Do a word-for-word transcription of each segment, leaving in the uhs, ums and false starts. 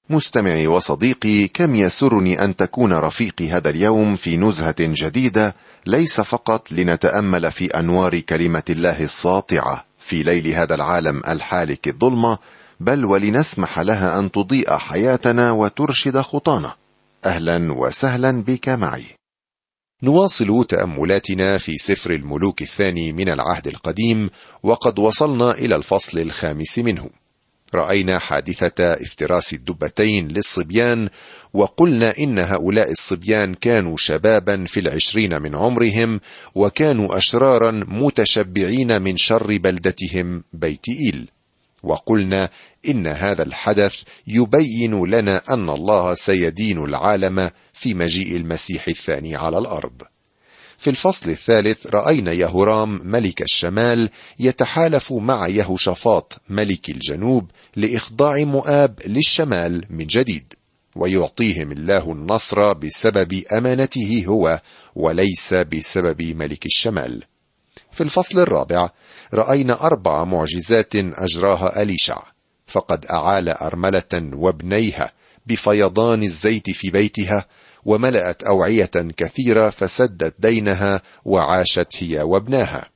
مستمعي وصديقي، كم يسرني أن تكون رفيقي هذا اليوم في نزهة جديدة، ليس فقط لنتأمل في أنوار كلمة الله الساطعة في ليل هذا العالم الحالك الظلمة، بل ولنسمح لها أن تضيء حياتنا وترشد خطانا. أهلا وسهلا بك معي. نواصل تأملاتنا في سفر الملوك الثاني من العهد القديم، وقد وصلنا إلى الفصل الخامس منه. رأينا حادثة افتراس الدبتين للصبيان، وقلنا إن هؤلاء الصبيان كانوا شبابا في العشرين من عمرهم، وكانوا أشرارا متشبعين من شر بلدتهم بيت إيل. وقلنا إن هذا الحدث يبين لنا أن الله سيدين العالم في مجيء المسيح الثاني على الأرض. في الفصل الثالث رأينا يهورام ملك الشمال يتحالف مع يهوشافاط ملك الجنوب لإخضاع مؤاب للشمال من جديد، ويعطيهم الله النصر بسبب أمانته هو وليس بسبب ملك الشمال. في الفصل الرابع رأينا أربع معجزات أجراها أليشع، فقد أعال أرملة وابنيها بفيضان الزيت في بيتها، وملأت أوعية كثيرة فسدت دينها وعاشت هي وابناها.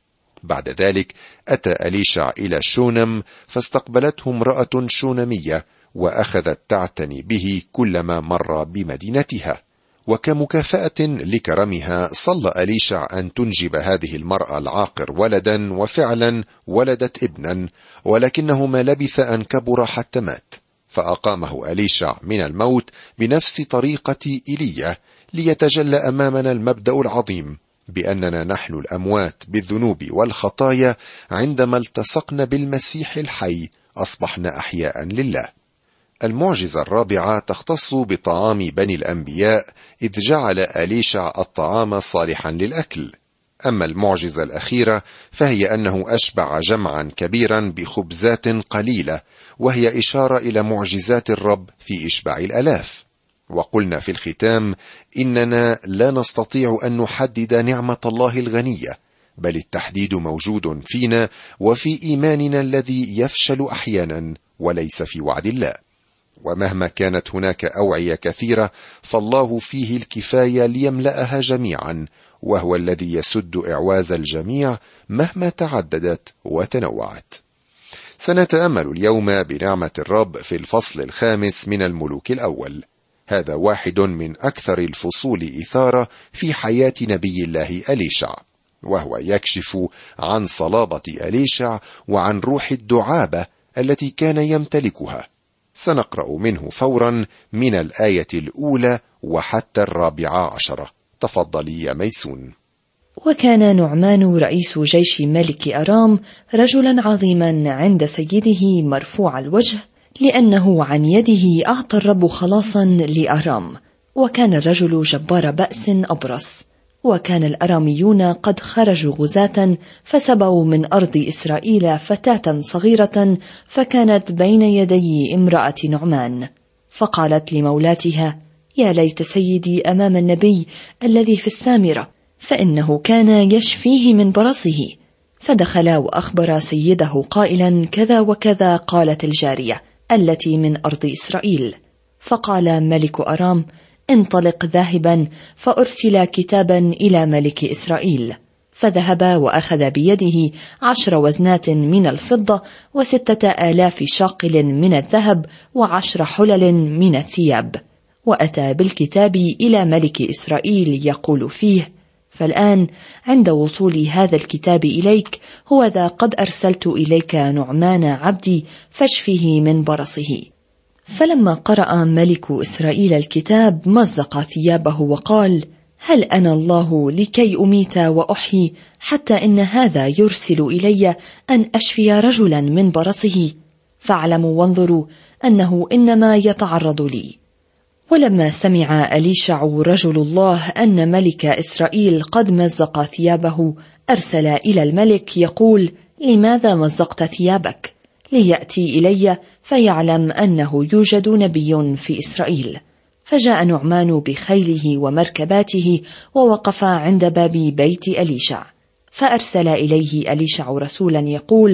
بعد ذلك أتى أليشع إلى شونم، فاستقبلته امرأة شونمية وأخذت تعتني به كلما مر بمدينتها، وكمكافأة لكرمها صلى أليشع أن تنجب هذه المرأة العاقر ولدا، وفعلا ولدت ابنا، ولكنه ما لبث أن كبر حتى مات، فأقامه أليشع من الموت بنفس طريقة إيليا، ليتجلى أمامنا المبدأ العظيم بأننا نحن الأموات بالذنوب والخطايا عندما التصقنا بالمسيح الحي أصبحنا أحياء لله. المعجزة الرابعة تختص بطعام بني الأنبياء، إذ جعل أليشع الطعام صالحا للأكل. أما المعجزة الأخيرة فهي أنه أشبع جمعا كبيرا بخبزات قليلة، وهي إشارة إلى معجزات الرب في إشباع الألاف. وقلنا في الختام إننا لا نستطيع أن نحدد نعمة الله الغنية، بل التحديد موجود فينا وفي إيماننا الذي يفشل أحيانا وليس في وعد الله. ومهما كانت هناك أوعية كثيرة فالله فيه الكفاية ليملأها جميعا، وهو الذي يسد إعواز الجميع مهما تعددت وتنوعت. سنتأمل اليوم بنعمة الرب في الفصل الخامس من الملوك الأول. هذا واحد من أكثر الفصول إثارة في حياة نبي الله أليشع، وهو يكشف عن صلابة أليشع وعن روح الدعابة التي كان يمتلكها. سنقرأ منه فورا من الآية الأولى وحتى الرابعة عشرة. تفضلي يا ميسون. وكان نعمان رئيس جيش ملك أرام رجلا عظيما عند سيده مرفوع الوجه، لأنه عن يده أعطى الرب خلاصا لأرام، وكان الرجل جبار بأس أبرص. وكان الأراميون قد خرجوا غزاة فسبوا من أرض إسرائيل فتاة صغيرة، فكانت بين يدي امرأة نعمان، فقالت لمولاتها: يا ليت سيدي أمام النبي الذي في السامرة، فإنه كان يشفيه من برصه. فدخل وأخبر سيده قائلا: كذا وكذا قالت الجارية التي من أرض إسرائيل. فقال ملك أرام: انطلق ذاهبا فأرسل كتابا إلى ملك إسرائيل. فذهب وأخذ بيده عشر وزنات من الفضة وستة آلاف شاقل من الذهب وعشر حلل من الثياب، وأتى بالكتاب إلى ملك إسرائيل يقول فيه: فالآن عند وصول هذا الكتاب إليك هو ذا قد أرسلت إليك نعمان عبدي فاشفه من برصه. فلما قرأ ملك إسرائيل الكتاب مزق ثيابه وقال: هل أنا الله لكي أميت وأحيي، حتى إن هذا يرسل إلي أن أشفي رجلا من برصه؟ فاعلموا وانظروا أنه إنما يتعرض لي. ولما سمع أليشع رجل الله أن ملك إسرائيل قد مزق ثيابه أرسل إلى الملك يقول: لماذا مزقت ثيابك؟ ليأتي إلي فيعلم أنه يوجد نبي في إسرائيل. فجاء نعمان بخيله ومركباته ووقف عند باب بيت أليشع، فأرسل إليه أليشع رسولا يقول: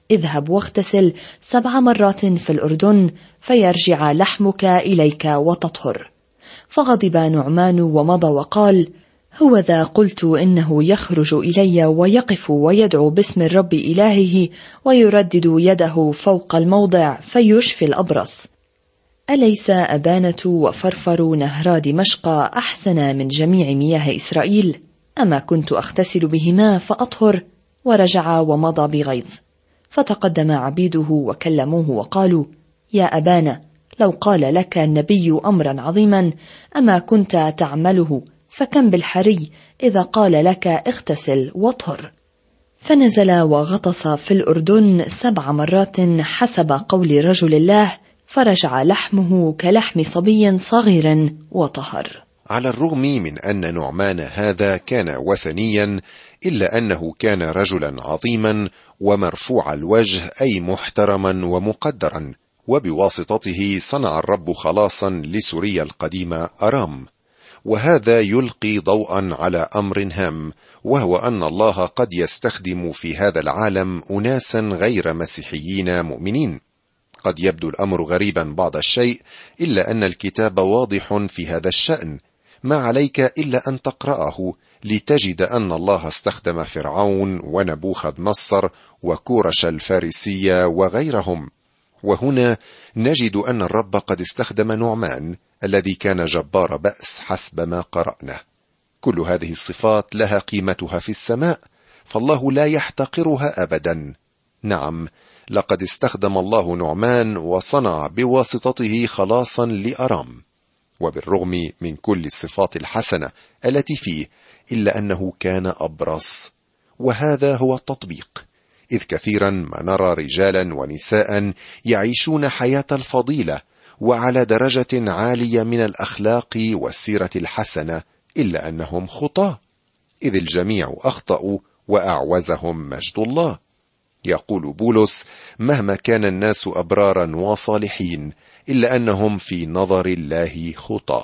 اذهب واغتسل سبع مرات في الأردن فيرجع لحمك إليك وتطهر. فغضب نعمان ومضى وقال: هو ذا قلت إنه يخرج إلي ويقف ويدعو باسم الرب إلهه ويردد يده فوق الموضع فيشفي الأبرص. أليس أبانة وفرفر نهرا دمشق أحسن من جميع مياه إسرائيل؟ أما كنت أغتسل بهما فأطهر؟ ورجع ومضى بغيظ. فتقدم عبيده وكلموه وقالوا: يا أبانا، لو قال لك النبي أمرا عظيما أما كنت تعمله، فكم بالحري إذا قال لك اغتسل واطهر. فنزل وغطس في الأردن سبع مرات حسب قول رجل الله، فرجع لحمه كلحم صبي صغير وطهر. على الرغم من أن نعمان هذا كان وثنيا، إلا أنه كان رجلا عظيما ومرفوع الوجه، أي محترما ومقدرا، وبواسطته صنع الرب خلاصا لسوريا القديمة أرام. وهذا يلقي ضوءا على أمر هام، وهو أن الله قد يستخدم في هذا العالم أناسا غير مسيحيين مؤمنين. قد يبدو الأمر غريبا بعض الشيء، إلا أن الكتاب واضح في هذا الشأن. ما عليك إلا أن تقرأه لتجد أن الله استخدم فرعون ونبوخذ نصر وكورش الفارسية وغيرهم. وهنا نجد أن الرب قد استخدم نعمان الذي كان جبار بأس حسب ما قرأنا. كل هذه الصفات لها قيمتها في السماء، فالله لا يحتقرها أبدا. نعم، لقد استخدم الله نعمان وصنع بواسطته خلاصا لأرام. وبالرغم من كل الصفات الحسنة التي فيه، إلا أنه كان أبرص. وهذا هو التطبيق، إذ كثيرا ما نرى رجالا ونساء يعيشون حياة الفضيلة وعلى درجة عالية من الأخلاق والسيرة الحسنة، إلا أنهم خطاة، إذ الجميع أخطأوا وأعوزهم مجد الله. يقول بولس: مهما كان الناس أبرارا وصالحين، إلا أنهم في نظر الله خطاة.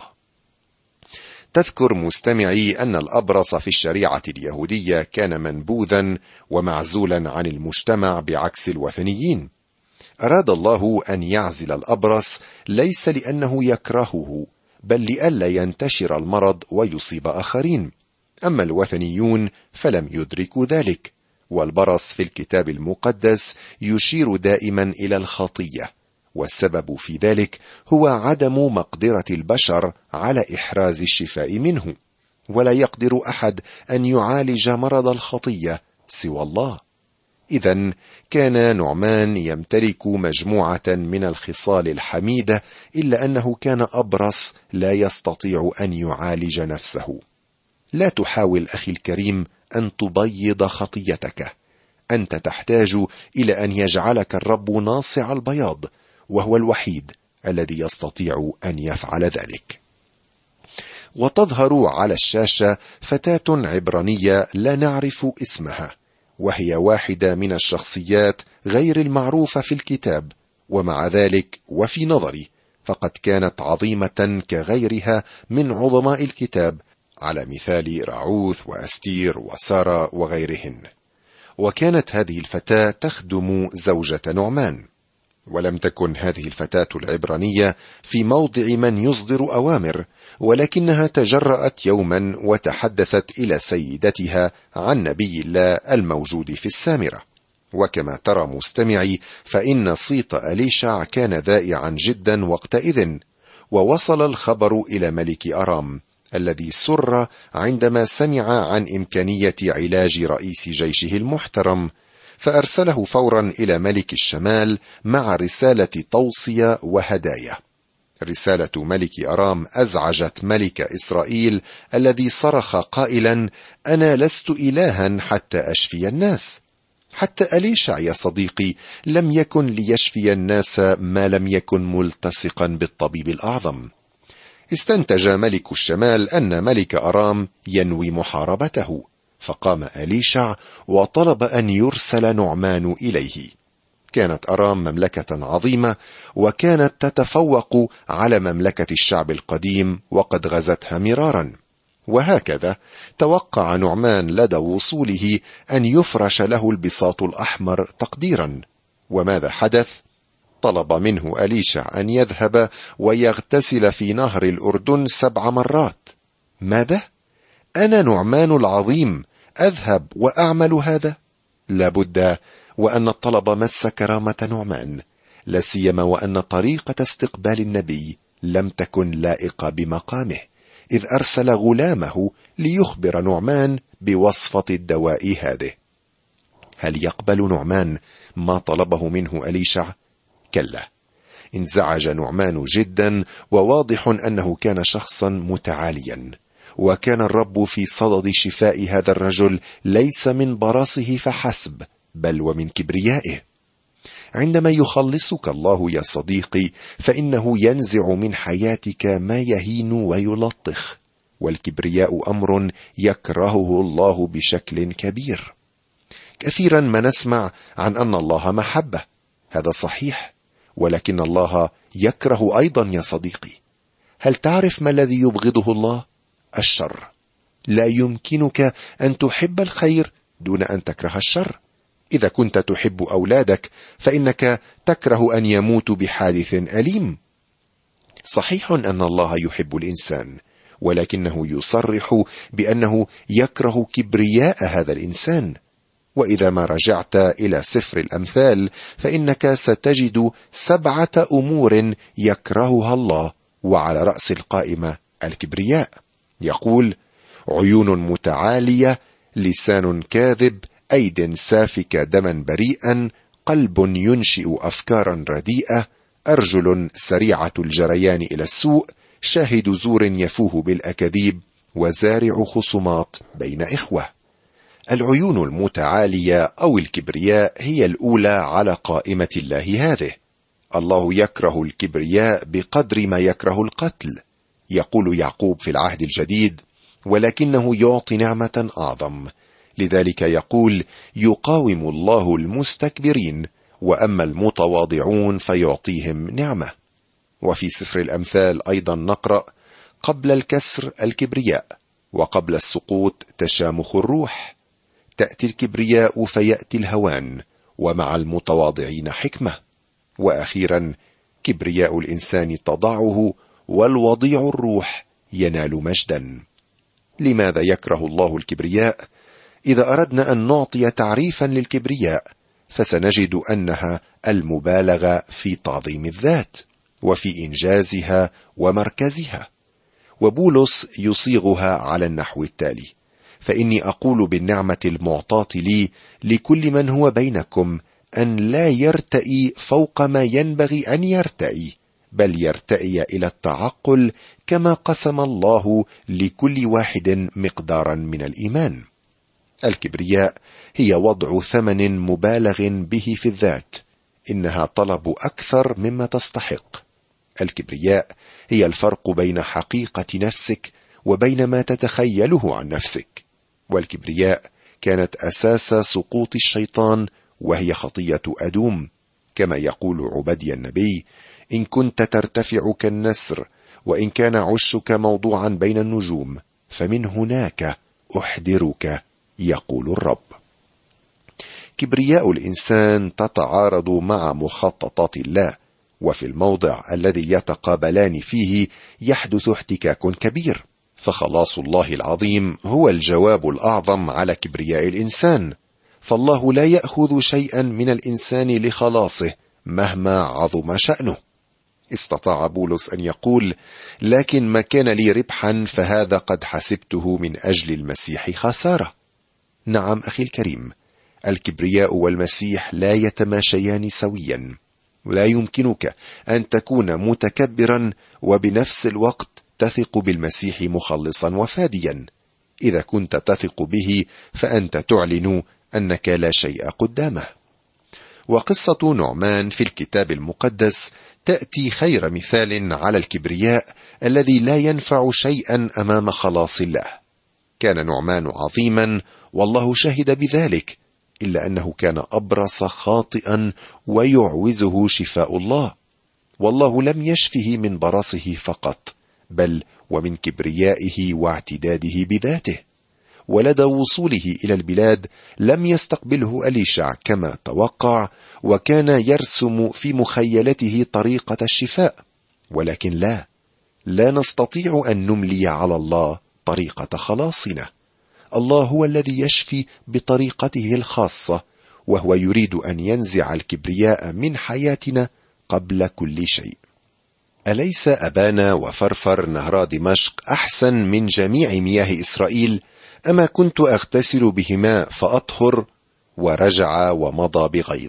تذكر مستمعي أن الأبرص في الشريعة اليهودية كان منبوذا ومعزولا عن المجتمع بعكس الوثنيين. أراد الله أن يعزل الأبرص ليس لأنه يكرهه، بل لئلا ينتشر المرض ويصيب آخرين. أما الوثنيون فلم يدركوا ذلك، والبرص في الكتاب المقدس يشير دائما إلى الخطية، والسبب في ذلك هو عدم مقدرة البشر على إحراز الشفاء منه، ولا يقدر أحد أن يعالج مرض الخطية سوى الله. إذن كان نعمان يمتلك مجموعة من الخصال الحميدة، إلا أنه كان أبرص لا يستطيع أن يعالج نفسه. لا تحاول أخي الكريم أن تبيض خطيتك، أنت تحتاج إلى أن يجعلك الرب ناصع البياض، وهو الوحيد الذي يستطيع أن يفعل ذلك. وتظهر على الشاشة فتاة عبرانية لا نعرف اسمها، وهي واحدة من الشخصيات غير المعروفة في الكتاب، ومع ذلك وفي نظري فقد كانت عظيمة كغيرها من عظماء الكتاب، على مثال راعوث وأستير وسارة وغيرهن. وكانت هذه الفتاة تخدم زوجة نعمان، ولم تكن هذه الفتاة العبرانية في موضع من يصدر أوامر، ولكنها تجرأت يوما وتحدثت إلى سيدتها عن نبي الله الموجود في السامرة. وكما ترى مستمعي، فإن صيت أليشع كان ذائعا جدا وقتئذ، ووصل الخبر إلى ملك أرام الذي سر عندما سمع عن إمكانية علاج رئيس جيشه المحترم، فأرسله فورا إلى ملك الشمال مع رسالة توصية وهدايا. رسالة ملك أرام أزعجت ملك إسرائيل الذي صرخ قائلا: أنا لست إلها حتى أشفي الناس. حتى أليشع يا صديقي لم يكن ليشفي الناس ما لم يكن ملتصقا بالطبيب الأعظم. استنتج ملك الشمال أن ملك أرام ينوي محاربته، فقام أليشع وطلب أن يرسل نعمان إليه. كانت أرام مملكة عظيمة، وكانت تتفوق على مملكة الشعب القديم وقد غزتها مرارا. وهكذا توقع نعمان لدى وصوله أن يفرش له البساط الأحمر تقديرا، وماذا حدث؟ طلب منه أليشع أن يذهب ويغتسل في نهر الأردن سبع مرات. ماذا؟ أنا نعمان العظيم أذهب وأعمل هذا؟ لابد وأن الطلب مس كرامة نعمان، لا سيما وأن طريقة استقبال النبي لم تكن لائقة بمقامه، إذ أرسل غلامه ليخبر نعمان بوصفة الدواء هذه. هل يقبل نعمان ما طلبه منه أليشع؟ كلا، انزعج نعمان جدا، وواضح أنه كان شخصا متعاليا، وكان الرب في صدد شفاء هذا الرجل ليس من براسه فحسب، بل ومن كبريائه. عندما يخلصك الله يا صديقي فإنه ينزع من حياتك ما يهين ويلطخ، والكبرياء أمر يكرهه الله بشكل كبير. كثيرا ما نسمع عن أن الله محبة، هذا صحيح، ولكن الله يكره أيضا يا صديقي. هل تعرف ما الذي يبغضه الله؟ الشر. لا يمكنك أن تحب الخير دون أن تكره الشر. إذا كنت تحب أولادك فإنك تكره أن يموتوا بحادث أليم. صحيح أن الله يحب الإنسان، ولكنه يصرح بأنه يكره كبرياء هذا الإنسان. وإذا ما رجعت إلى سفر الأمثال فإنك ستجد سبعة أمور يكرهها الله، وعلى رأس القائمة الكبرياء. يقول: عيون متعالية، لسان كاذب، أيد سافكة دما بريئا، قلب ينشئ أفكارا رديئة، أرجل سريعة الجريان إلى السوء، شاهد زور يفوه بالأكاذيب، وزارع خصومات بين إخوة. العيون المتعالية أو الكبرياء هي الأولى على قائمة الله هذه. الله يكره الكبرياء بقدر ما يكره القتل. يقول يعقوب في العهد الجديد: ولكنه يعطي نعمة أعظم. لذلك يقول: يقاوم الله المستكبرين، وأما المتواضعون فيعطيهم نعمة. وفي سفر الأمثال أيضا نقرأ: قبل الكسر الكبرياء، وقبل السقوط تشامخ الروح. تأتي الكبرياء فيأتي الهوان، ومع المتواضعين حكمة. وأخيرا كبرياء الإنسان تضعه، والوضيع الروح ينال مجدا. لماذا يكره الله الكبرياء؟ إذا أردنا أن نعطي تعريفا للكبرياء فسنجد أنها المبالغة في تعظيم الذات وفي إنجازها ومركزها. وبولس يصيغها على النحو التالي: فإني أقول بالنعمة المعطاة لي لكل من هو بينكم أن لا يرتئي فوق ما ينبغي أن يرتئي، بل يرتئي إلى التعقل، كما قسم الله لكل واحد مقدارا من الإيمان. الكبرياء هي وضع ثمن مبالغ به في الذات، إنها طلب أكثر مما تستحق. الكبرياء هي الفرق بين حقيقة نفسك وبين ما تتخيله عن نفسك. والكبرياء كانت أساس سقوط الشيطان، وهي خطية أدوم، كما يقول عبدي النبي: إن كنت ترتفع كالنسر، وإن كان عشك موضوعا بين النجوم، فمن هناك أحذرك، يقول الرب. كبرياء الإنسان تتعارض مع مخططات الله، وفي الموضع الذي يتقابلان فيه يحدث احتكاك كبير. فخلاص الله العظيم هو الجواب الأعظم على كبرياء الإنسان، فالله لا يأخذ شيئا من الإنسان لخلاصه مهما عظم شأنه. استطاع بولس أن يقول: لكن ما كان لي ربحا فهذا قد حسبته من أجل المسيح خسارة. نعم أخي الكريم، الكبرياء والمسيح لا يتماشيان سويا. ولا يمكنك أن تكون متكبرا وبنفس الوقت تثق بالمسيح مخلصا وفاديا. إذا كنت تثق به فأنت تعلن أنك لا شيء قدامه. وقصة نعمان في الكتاب المقدس تأتي خير مثال على الكبرياء الذي لا ينفع شيئا أمام خلاص الله. كان نعمان عظيما والله شهد بذلك، إلا أنه كان أبرص خاطئا ويعوزه شفاء الله. والله لم يشفه من برصه فقط، بل ومن كبريائه واعتداده بذاته. ولدى وصوله إلى البلاد لم يستقبله أليشع كما توقع، وكان يرسم في مخيلته طريقة الشفاء. ولكن لا لا نستطيع أن نملي على الله طريقة خلاصنا. الله هو الذي يشفي بطريقته الخاصة، وهو يريد أن ينزع الكبرياء من حياتنا قبل كل شيء. أليس أبانا وفرفر نهر دمشق أحسن من جميع مياه إسرائيل؟ أما كنت أغتسل بهما فأطهر؟ ورجع ومضى بغيظ.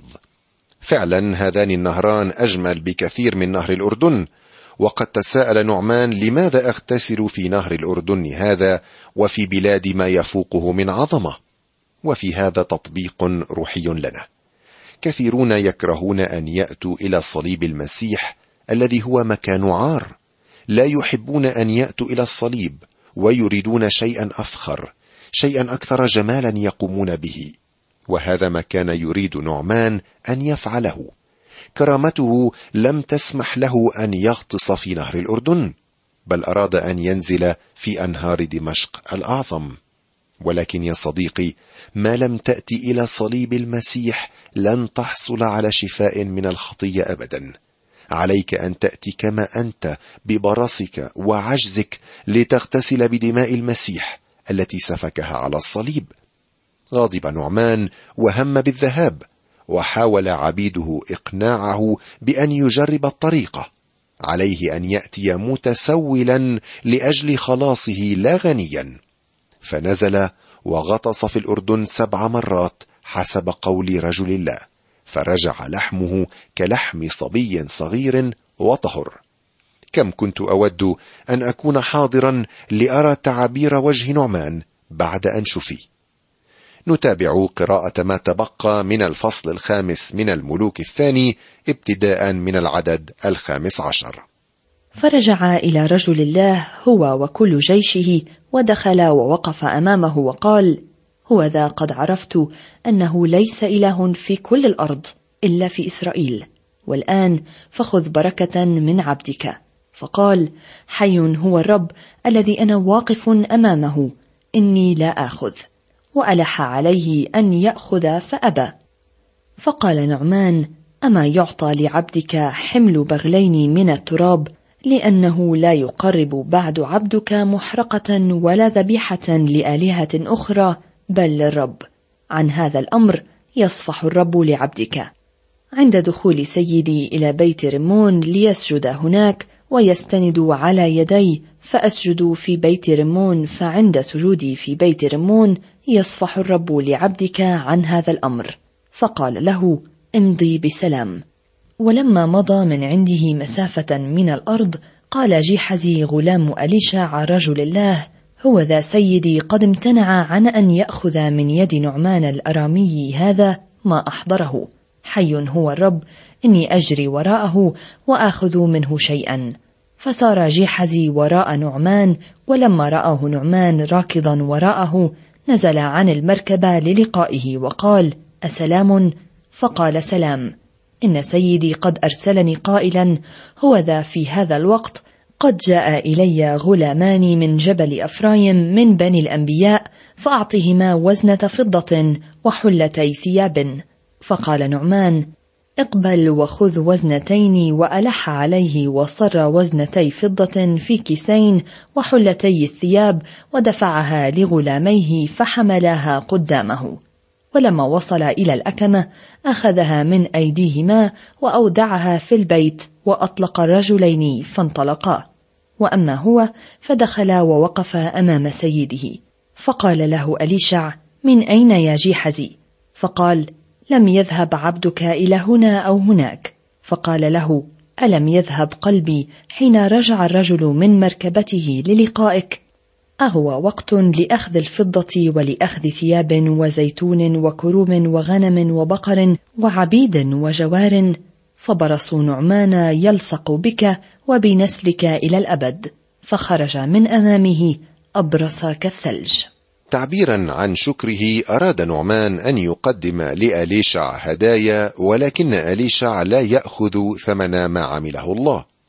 فعلا هذان النهران أجمل بكثير من نهر الأردن. وقد تساءل نعمان: لماذا أغتسل في نهر الأردن هذا وفي بلاد ما يفوقه من عظمة؟ وفي هذا تطبيق روحي لنا. كثيرون يكرهون أن يأتوا إلى صليب المسيح الذي هو مكان عار، لا يحبون أن يأتوا إلى الصليب، ويريدون شيئا أفخر، شيئا أكثر جمالا يقومون به. وهذا ما كان يريد نعمان أن يفعله. كرامته لم تسمح له أن يغطس في نهر الأردن، بل أراد أن ينزل في أنهار دمشق الأعظم. ولكن يا صديقي، ما لم تأتي إلى صليب المسيح لن تحصل على شفاء من الخطية أبدا. عليك أن تأتي كما أنت ببرصك وعجزك لتغتسل بدماء المسيح التي سفكها على الصليب. غاضب نعمان وهم بالذهاب، وحاول عبيده إقناعه بأن يجرب الطريقة. عليه أن يأتي متسولا لأجل خلاصه لا غنيا. فنزل وغطس في الأردن سبع مرات حسب قول رجل الله، فرجع لحمه كلحم صبي صغير وطهر. كم كنت أود أن أكون حاضرا لأرى تعابير وجه نعمان بعد أن شفي. نتابع قراءة ما تبقى من الفصل الخامس من الملوك الثاني ابتداء من العدد الخامس عشر. فرجع إلى رجل الله هو وكل جيشه، ودخل ووقف أمامه وقال: هو ذا قد عرفت أنه ليس إله في كل الأرض إلا في إسرائيل، والآن فخذ بركة من عبدك. فقال: حي هو الرب الذي أنا واقف أمامه، إني لا آخذ. وألح عليه أن يأخذ فأبى. فقال نعمان: أما يعطى لعبدك حمل بغلين من التراب؟ لأنه لا يقرب بعد عبدك محرقة ولا ذبيحة لآلهة أخرى، بل للرب. عن هذا الأمر يصفح الرب لعبدك. عند دخول سيدي إلى بيت رمون ليسجد هناك ويستند على يدي، فأسجد في بيت رمون، فعند سجودي في بيت رمون يصفح الرب لعبدك عن هذا الأمر. فقال له: امضي بسلام. ولما مضى من عنده مسافة من الأرض، قال جيحزي غلام أليشع رجل الله: هو ذا سيدي قد امتنع عن أن يأخذ من يد نعمان الأرامي هذا ما أحضره. حي هو الرب، إني أجري وراءه وآخذ منه شيئا. فسار جيحزي وراء نعمان، ولما رآه نعمان راكضا وراءه نزل عن المركبة للقائه وقال: أسلام؟ فقال: سلام. إن سيدي قد أرسلني قائلا: هو ذا في هذا الوقت قد جاء إلي غلامان من جبل أفرايم من بني الأنبياء، فأعطهما وزنة فضة وحلتي ثياب. فقال نعمان: اقبل وخذ وزنتين. وألح عليه وصر وزنتي فضة في كيسين وحلتي الثياب، ودفعها لغلاميه فحملاها قدامه. ولما وصل إلى الأكمة أخذها من أيديهما وأودعها في البيت، وأطلق الرجلين فانطلقا. وأما هو فدخل ووقف أمام سيده. فقال له أليشع: من أين يا جيحزي؟ فقال: لم يذهب عبدك إلى هنا أو هناك. فقال له: ألم يذهب قلبي حين رجع الرجل من مركبته للقائك؟ أهو وقت لأخذ الفضة ولأخذ ثياب وزيتون وكروم وغنم وبقر وعبيد وجوار؟ فبرص نعمان يلصق بك وبنسلك إلى الأبد. فخرج من أمامه أبرص كالثلج. تعبيرا عن شكره أراد نعمان أن يقدم لأليشع هدايا، ولكن أليشع لا يأخذ ثمن ما عمله الله.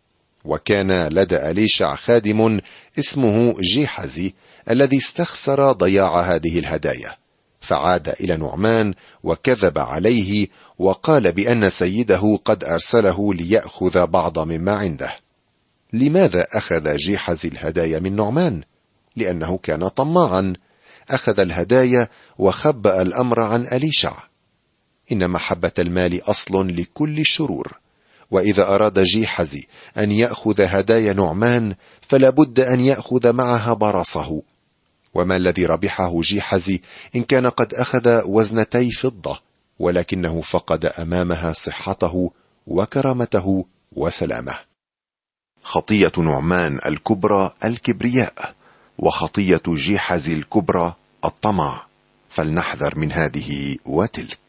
وكان لدى أليشع خادم اسمه جيحزي الذي استخسر ضياع هذه الهدايا، فعاد إلى نعمان وكذب عليه وقال بأن سيده قد أرسله ليأخذ بعض مما عنده. لماذا أخذ جيحزي الهدايا من نعمان؟ لأنه كان طماعا، أخذ الهدايا وخبأ الأمر عن أليشع. إن محبة المال أصل لكل الشرور، وإذا أراد جيحزي أن يأخذ هدايا نعمان فلا بد أن يأخذ معها برصه. وما الذي ربحه جيحزي إن كان قد أخذ وزنتي فضة، ولكنه فقد أمامها صحته وكرامته وسلامه. خطية نعمان الكبرى الكبرياء، وخطية جيحزي الكبرى الطمع، فلنحذر من هذه وتلك.